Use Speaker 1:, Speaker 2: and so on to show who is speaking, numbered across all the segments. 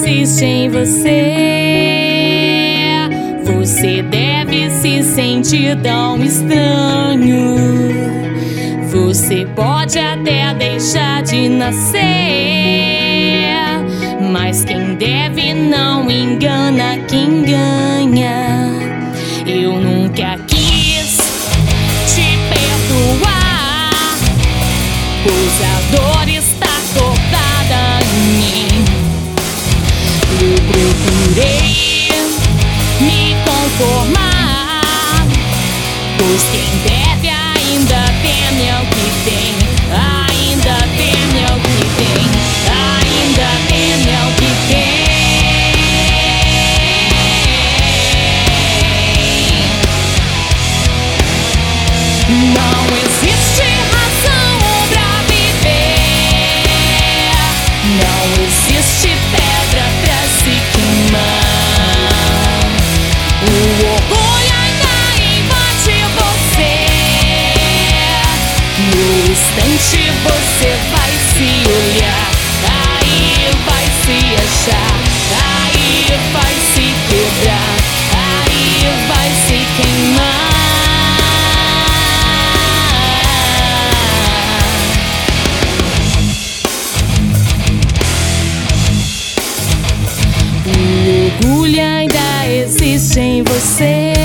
Speaker 1: existe em você. Você deve se sentir tão estranho. Você pode até deixar de nascer, mas quem deve não engana quem ganha. Eu nunca quis te perdoar, pois a dor está cortada em mim. Eu procurei me conformar, pois quem deve ainda teme ao que tem, ainda teme ao que tem, ainda teme ao que tem. Não existe razão pra viver, não existe pedra pra se queimar. O orgulho ainda invade você. No instante você vai se olhar, aí vai se achar, aí vai se quebrar, aí vai se queimar. O orgulho ainda existe em você.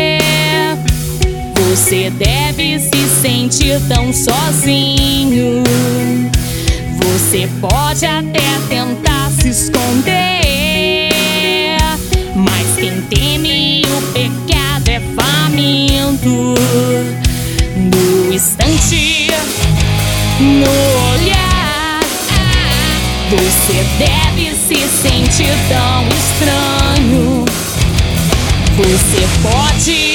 Speaker 1: Você deve se sentir tão sozinho. Você pode até tentar se esconder, mas quem teme o pecado é faminto. No instante, no olhar, você deve se sentir tão estranho. Você pode